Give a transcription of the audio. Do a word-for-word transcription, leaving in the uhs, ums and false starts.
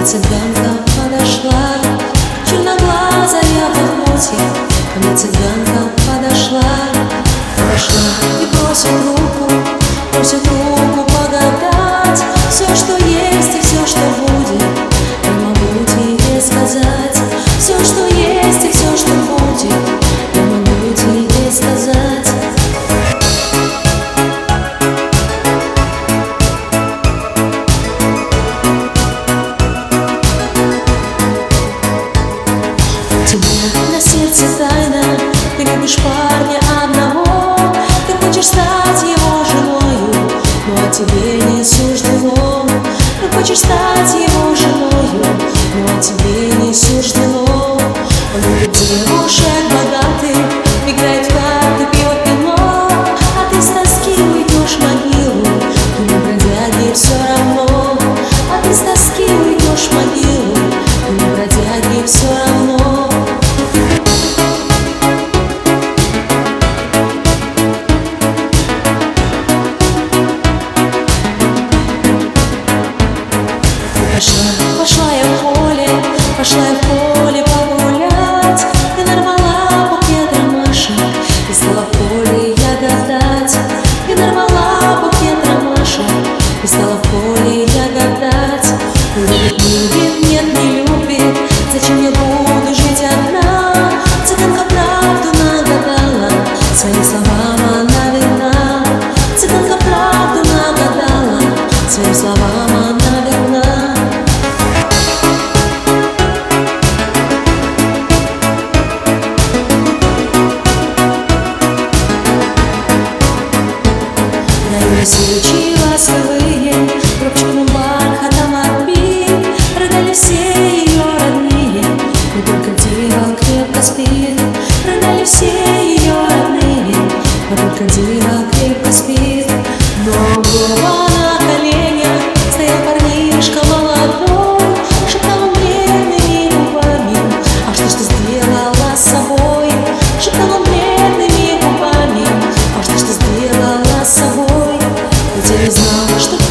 цыганка подошла, черноглазая в лохмотье. Ко мне цыганка подошла, подошла и просит руку, просит руку погадать. Все, что есть и все, что будет, я могу тебе сказать. Все, что есть и все, что будет, я могу тебе сказать. На сердце тайна, ты любишь парня одного, ты хочешь стать его женою, но тебе не суждено. Ты хочешь стать его женою, но тебе не суждено. Он любит девушек богатых, играет в карты, пьет вино, а ты с тоски уйдешь в могилу, ему бродяги все равно. А ты с тоски уйдешь в могилу, ему бродяги все равно. Пошла, пошла я в поле, пошла я в поле погулять. Ты нарвала букет ромашек и стала в поле я гадать. Ты нарвала букет ромашек и стала в поле я гадать. Любит, любит, нет, не любит, зачем я буду жить одна? Цыганка правду нагадала, своим словам она верна. Цыганка правду нагадала, своим словам она верна. Случаи ласковые, рубчатым бархатом отбит, рыдали все ее родные, но только дело крепко спит. Рыдали все ее родные, но только дело крепко спит. Но голова на коленях стоял парнишка молодой, шептал он бледными губами: ах, что ж ты сделала с собой? Шептал он бледными губами: ах, что ж ты сделала с собой? Я не знала, что